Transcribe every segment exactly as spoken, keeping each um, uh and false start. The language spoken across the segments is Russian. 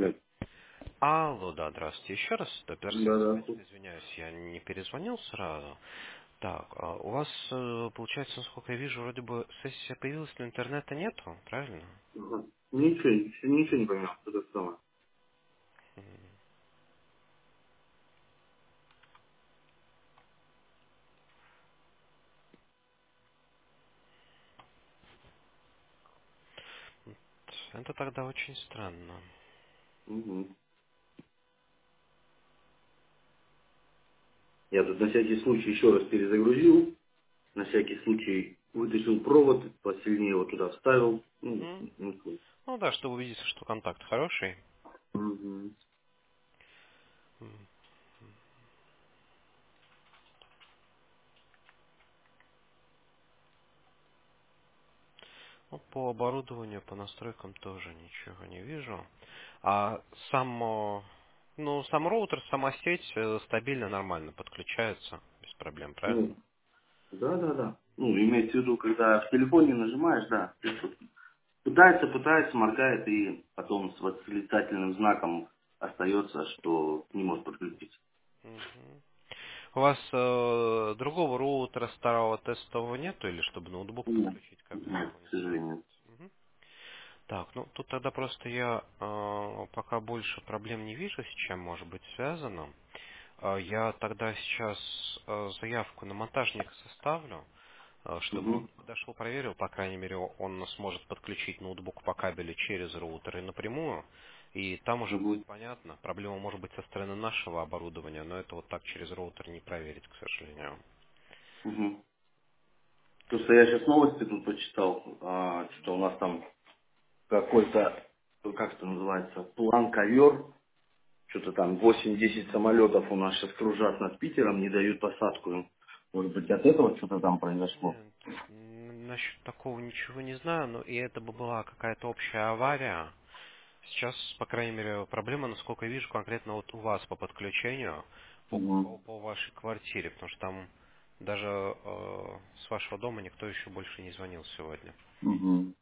Алло. Алло, да, здравствуйте. Еще раз, доктор Да, связи, да. конечно, извиняюсь, я не перезвонил сразу. Так, а у вас, э, получается, насколько я вижу, вроде бы сессия появилась, но интернета нету, правильно? Ага. Ничего, ничего, ничего не понял, что это самое. Это тогда очень странно. Угу. Я тут на всякий случай еще раз перезагрузил, на всякий случай вытащил провод, посильнее его туда вставил. Ну, Мгм. ну, ну. Ну да, чтобы убедиться, что контакт хороший. Мгм. М. Ну, по оборудованию, по настройкам тоже ничего не вижу. А сам, э, ну, сам роутер, сама сеть э, стабильно, нормально подключается, без проблем, правильно? Ну, да, да, да. Ну, имеется в виду, когда в телефоне нажимаешь, да, ты что- пытается, пытается, моргает и потом с восклицательным знаком остается, что не может подключиться. Мгм. У вас э, другого роутера старого тестового нету, или чтобы ноутбук Нет, подключить, как в нет, к телефоне сожалению. получается? Мгм. Так, ну тут тогда просто я э, пока больше проблем не вижу, с чем может быть связано. Э, я тогда сейчас э, заявку на монтажника составлю, э, чтобы он Угу. подошел, проверил, по крайней мере, он сможет подключить ноутбук по кабелю через роутер и напрямую. И там уже будет Угу. понятно. Проблема может быть со стороны нашего оборудования, но это вот так через роутер не проверить, к сожалению. Угу. Просто я сейчас новости тут почитал, а, что у нас там какой-то, ну, как это называется, план ковер, что-то там восемь-десять самолетов у нас сейчас кружат над Питером, не дают посадку. Может быть, от этого что-то там произошло? Нет, м, насчет такого ничего не знаю, но и это бы была какая-то общая авария. Сейчас, по крайней мере, проблема, насколько я вижу, конкретно вот у вас по подключению, по, Угу. по, по вашей квартире, потому что там даже э, с вашего дома никто еще больше не звонил сегодня. Угу.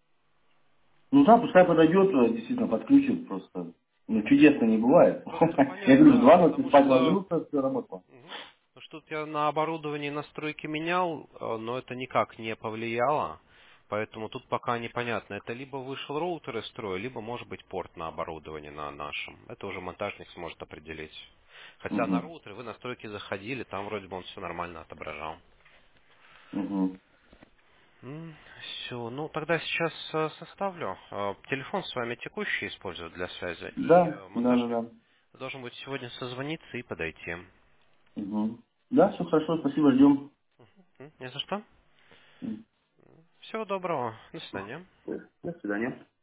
Ну да, пускай подойдет, э, действительно подключит просто. Ну, чудесно не бывает. Ну, это Я понятно, говорю, в да, два ночи потому спать что ложился, все работало. мгм. Потому что тут я на оборудовании настройки менял, э, но это никак не повлияло. Поэтому тут пока непонятно. Это либо вышел роутер из строя, либо может быть порт на оборудовании на нашем. Это уже монтажник сможет определить. Хотя на Угу. роутере вы настройки заходили, там вроде бы он все нормально отображал. Угу. Все, ну тогда сейчас э, составлю. Э, Телефон с вами текущий использую для связи. И Да, э, да, да, монтажник да. должен будет сегодня созвониться и подойти. Угу. Да, все хорошо, спасибо, ждем. М, Не за что. М. Всего доброго. До свидания. До свидания.